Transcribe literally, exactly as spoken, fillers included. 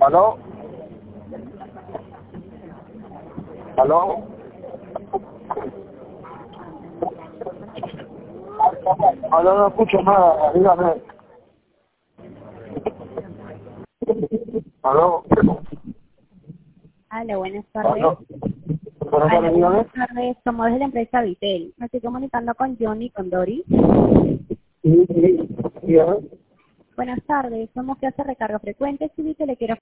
¿Aló? ¿Aló? ¿Aló? No escucho nada, dígame. ¿Aló? Hola, buenas tardes. ¿Aló? Buenas Hola, tardes, dígame. buenas tardes. Somos de la empresa Vitel. Me estoy comunicando con Johnny, con Dori. Sí, sí, dígame. Buenas tardes. Somos que hace recarga frecuente. Si Vitel le quiero